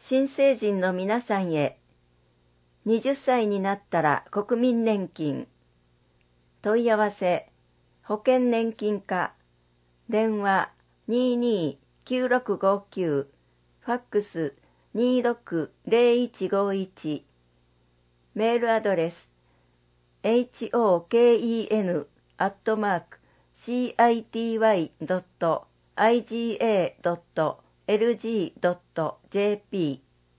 新成人の皆さんへ、20歳になったら国民年金。問い合わせ、保険年金課、電話22-9659、ファックス260151、メールアドレス、hoken@city.iga.lg.jp。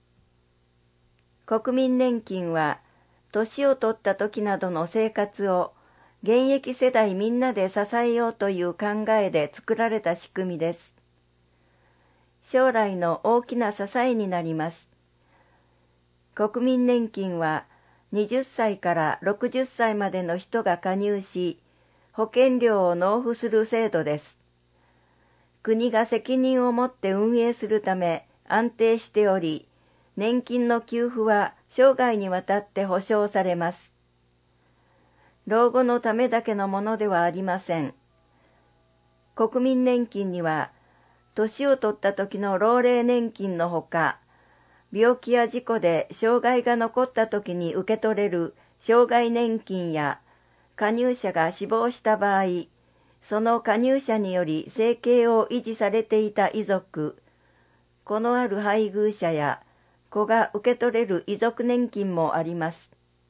国民年金は、年を取った時などの生活を現役世代みんなで支えようという考えで作られた仕組みです。将来の大きな支えになります。国民年金は20歳から60歳までの人が加入し、保険料を納付する制度です。国が責任を持って運営するため安定しており、年金の給付は生涯にわたって保障されます。老後のためだけのものではありません。国民年金には、年を取った時の老齢年金のほか、病気や事故で障害が残った時に受け取れる障害年金や、加入者が死亡した場合、その加入者により生計を維持されていた遺族、子のある配偶者や子が受け取れる遺族年金もあります。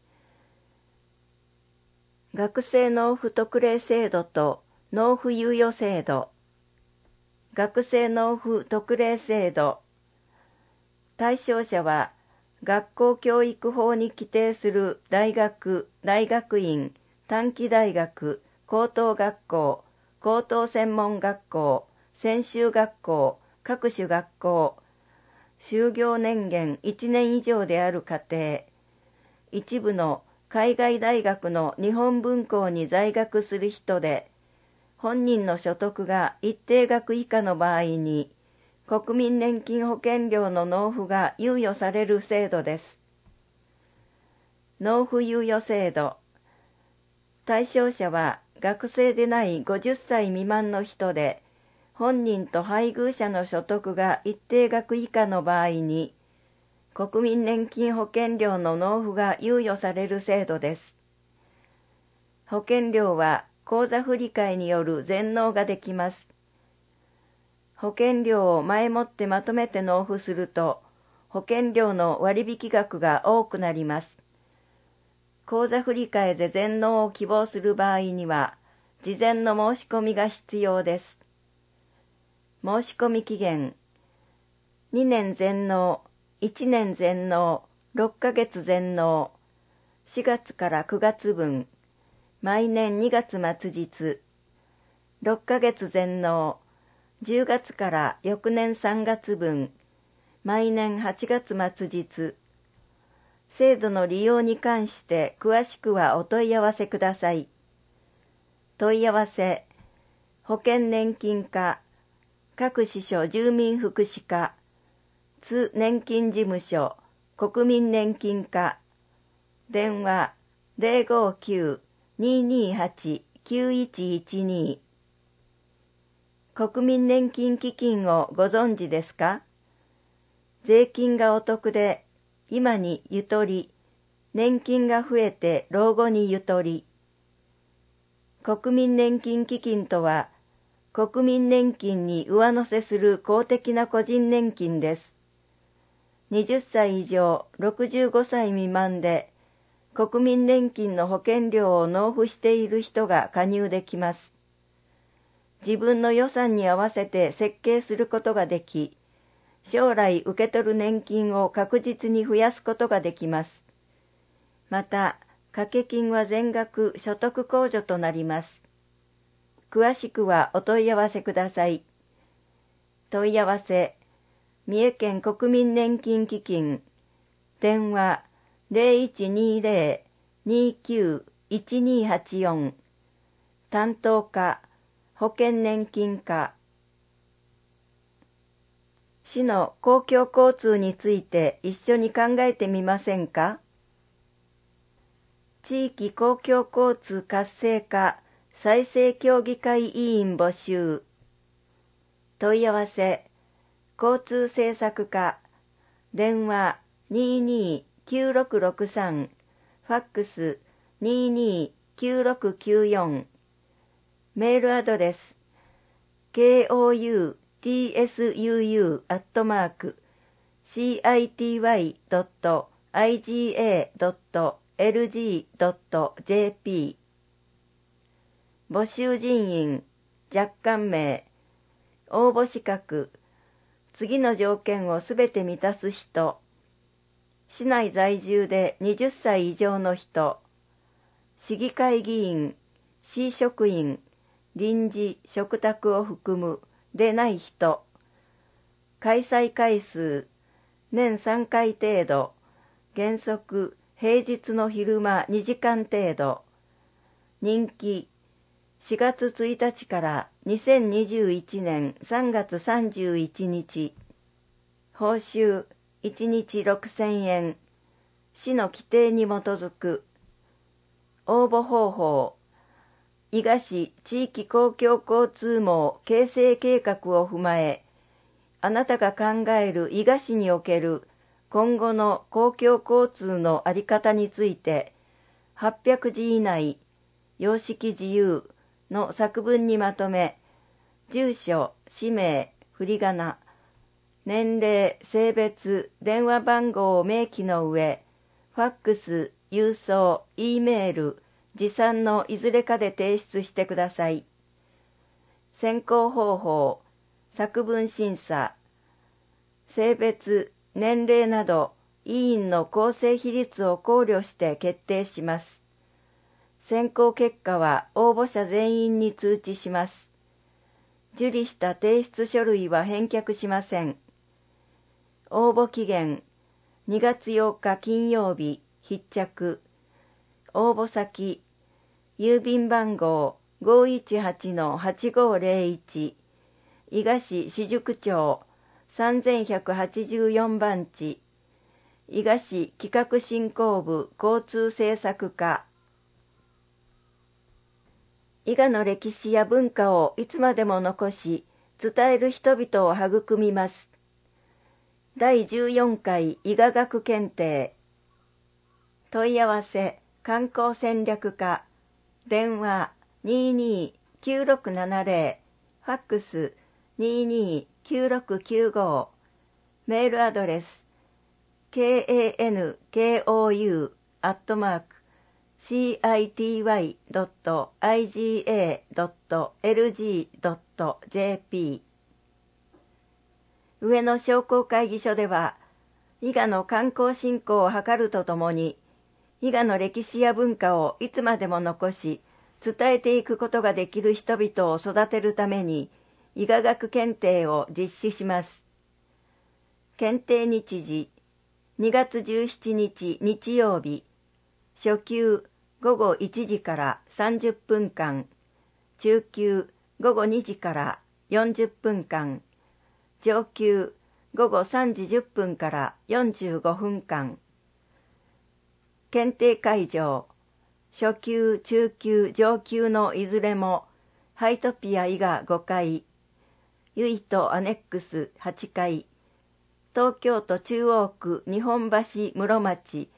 学生納付特例制度と納付猶予制度。学生納付特例制度。対象者は学校教育法に規定する大学、大学院、短期大学、高等学校、高等専門学校、専修学校、各種学校、就業年限1年以上である家庭、一部の海外大学の日本文校に在学する人で、本人の所得が一定額以下の場合に、国民年金保険料の納付が猶予される制度です。納付猶予制度。対象者は学生でない50歳未満の人で、本人と配偶者の所得が一定額以下の場合に、国民年金保険料の納付が猶予される制度です。保険料は口座振替による全納ができます。保険料を前もってまとめて納付すると、保険料の割引額が多くなります。口座振替で全納を希望する場合には、事前の申し込みが必要です。申し込み期限、2年全納、1年全納、6ヶ月全納、4月から9月分、毎年2月末日、6ヶ月全納、10月から翌年3月分、毎年8月末日。制度の利用に関して詳しくはお問い合わせください。問い合わせ、保険年金課、各支所住民福祉課、津年金事務所、国民年金課、電話059-228-9112。国民年金基金をご存知ですか？税金がお得で、今にゆとり、年金が増えて老後にゆとり。国民年金基金とは、国民年金に上乗せする公的な個人年金です。20歳以上65歳未満で、国民年金の保険料を納付している人が加入できます。自分の予算に合わせて設計することができ、将来受け取る年金を確実に増やすことができます。また、掛け金は全額所得控除となります。詳しくはお問い合わせください。問い合わせ、三重県国民年金基金、電話0120-29-1284、担当課、保険年金課。市の公共交通について一緒に考えてみませんか？地域公共交通活性化再生協議会委員募集。問い合わせ、交通政策課、 電話22-9663、ファックス22-9694、メールアドレス koutsu.ity.iga.lg.jp 募集人員、若干名、応募資格、次の条件をすべて満たす人、市内在住で20歳以上の人、市議会議員、市職員、臨時、嘱託を含むでない人、開催回数、年3回程度、原則、平日の昼間2時間程度、任期、4月1日から2021年3月31日、報酬1日6000円、市の規定に基づく、応募方法、伊賀市地域公共交通網形成計画を踏まえ、あなたが考える伊賀市における今後の公共交通の在り方について、800字以内、様式自由の作文にまとめ、住所、氏名、振り仮名、年齢、性別、電話番号を明記の上、ファックス、郵送、Eメール、持参のいずれかで提出してください。選考方法、作文審査、性別、年齢など、委員の構成比率を考慮して決定します。選考結果は応募者全員に通知します。受理した提出書類は返却しません。応募期限、2月8日金曜日、必着。応募先、郵便番号 518-8501、伊賀市四宿町3184番地、伊賀市企画振興部交通政策課。伊賀の歴史や文化をいつまでも残し、伝える人々を育みます。第14回伊賀学検定。問い合わせ、観光戦略課。電話22-9670、ファックス22-9695、メールアドレス kankoyu@city.iga.lg.jp。 上野商工会議所では、伊賀の観光振興を図るとともに、伊賀の歴史や文化をいつまでも残し、伝えていくことができる人々を育てるために、伊賀学検定を実施します。検定日時、2月17日日曜日、初級午後1時から30分間、中級午後2時から40分間、上級午後3時10分から45分間。検定会場、初級、中級、上級のいずれも、ハイトピア伊賀5階、ユイトアネックス8階、東京都中央区日本橋室町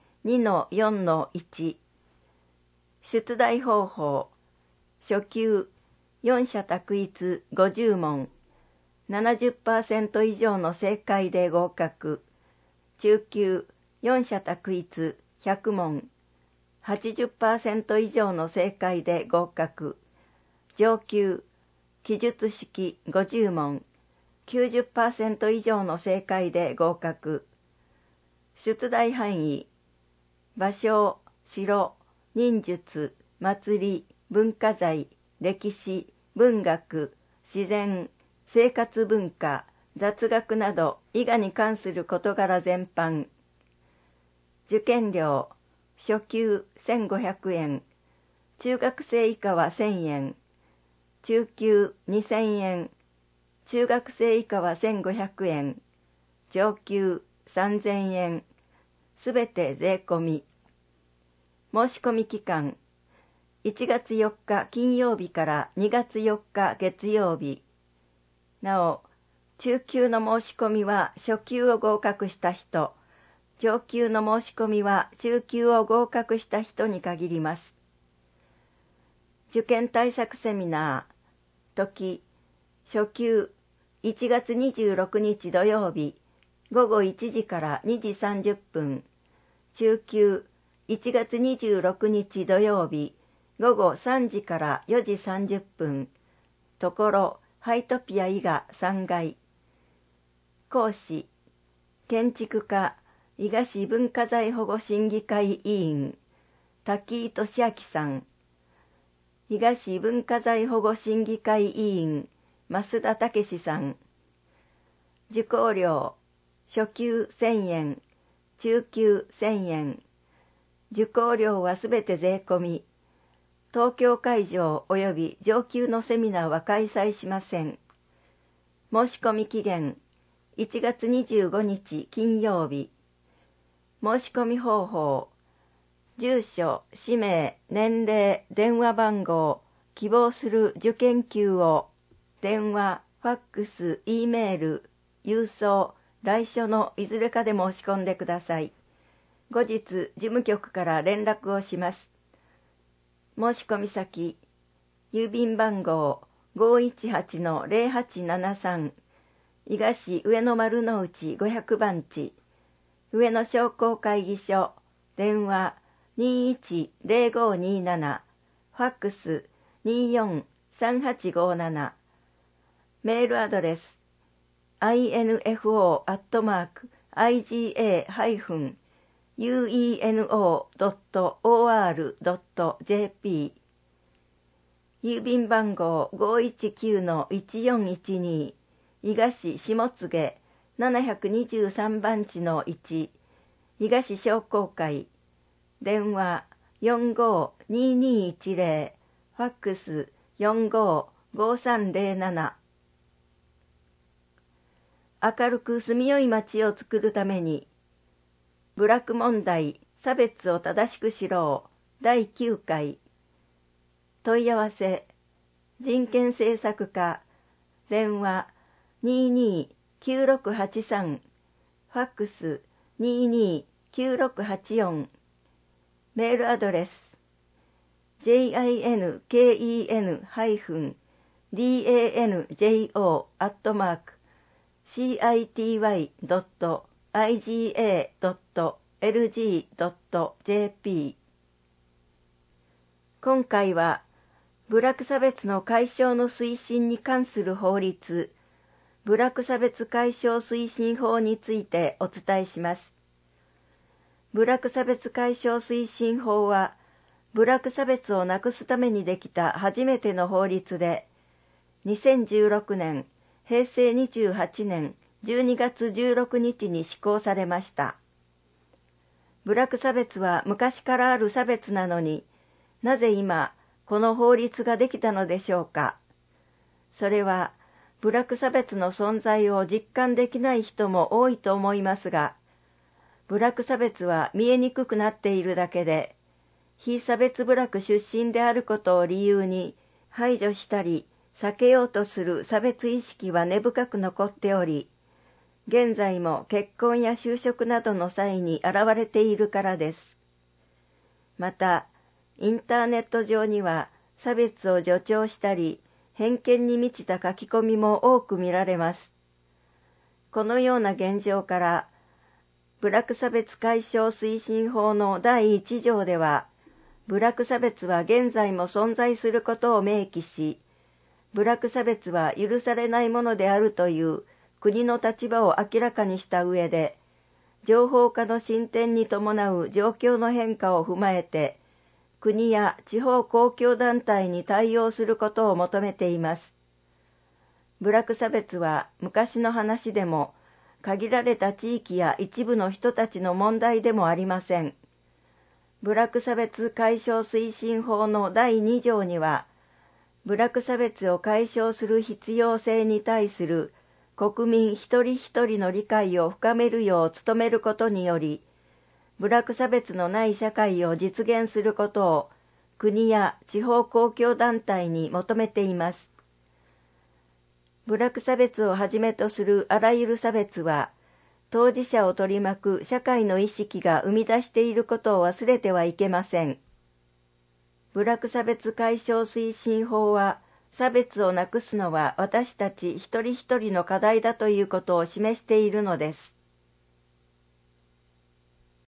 2-4-1。出題方法、初級、4社択一50問、70% 以上の正解で合格。中級、4社択一100問、80% 以上の正解で合格。上級、記述式50問、90% 以上の正解で合格。出題範囲、芭蕉、城、忍術、祭り、文化財、歴史、文学、自然、生活文化、雑学など伊賀に関する事柄全般。受験料、初級1500円、中学生以下は1000円、中級2000円、中学生以下は1500円、上級3000円、すべて税込み。申し込み期間、1月4日金曜日から2月4日月曜日。なお、 中級の申し込みは初級を合格した人、上級の申し込みは中級を合格した人に限ります。受験対策セミナー、時、初級、1月26日土曜日、午後1時から2時30分、中級、1月26日土曜日、午後3時から4時30分、ところ、ハイトピア伊賀3階。講師、建築家、伊賀市文化財保護審議会委員、滝井俊明さん。伊賀市文化財保護審議会委員、増田武さん。受講料、初級1000円、中級1000円。受講料はすべて税込み。東京会場及び上級のセミナーは開催しません。申し込み期限、1月25日金曜日。申し込み方法、住所、氏名、年齢、電話番号、希望する受験級を、電話、ファックス、Eメール、郵送、来書のいずれかで申し込んでください。後日、事務局から連絡をします。申し込み先、郵便番号 518-0873、伊賀市上野丸の内500番地、上野商工会議所、電話210527、ファックス243857、メールアドレス、info@ueno.or.jp、郵便番号 519-1412、伊賀市下柘723番地の1、伊賀市商工会、電話452210、ファックス455307。明るく住みよい街を作るために、部落問題、差別を正しく知ろう、第9回。問い合わせ、人権政策課、電話229683、ファックス229684、メールアドレス、jinkenjo-city.iga.lg.jp。 今回は、部落差別の解消の推進に関する法律、部落差別解消推進法についてお伝えします。部落差別解消推進法は、部落差別をなくすためにできた初めての法律で、2016年、平成28年12月16日に施行されました。部落差別は昔からある差別なのに、なぜ今、この法律ができたのでしょうか。それは、部落差別の存在を実感できない人も多いと思いますが、部落差別は見えにくくなっているだけで、非差別部落出身であることを理由に排除したり避けようとする差別意識は根深く残っており、現在も結婚や就職などの際に現れているからです。また、インターネット上には差別を助長したり、偏見に満ちた書き込みも多く見られます。このような現状から、部落差別解消推進法の第1条では、部落差別は現在も存在することを明記し、部落差別は許されないものであるという国の立場を明らかにした上で、情報化の進展に伴う状況の変化を踏まえて、国や地方公共団体に対応することを求めています。部落差別は昔の話でも、限られた地域や一部の人たちの問題でもありません。部落差別解消推進法の第2条には、部落差別を解消する必要性に対する国民一人一人の理解を深めるよう努めることにより、部落差別のない社会を実現することを国や地方公共団体に求めています。 部落差別をはじめとするあらゆる差別は、当事者を取り巻く社会の意識が生み出していることを忘れてはいけません。部落差別解消推進法は、差別をなくすのは私たち一人一人の課題だということを示しているのです。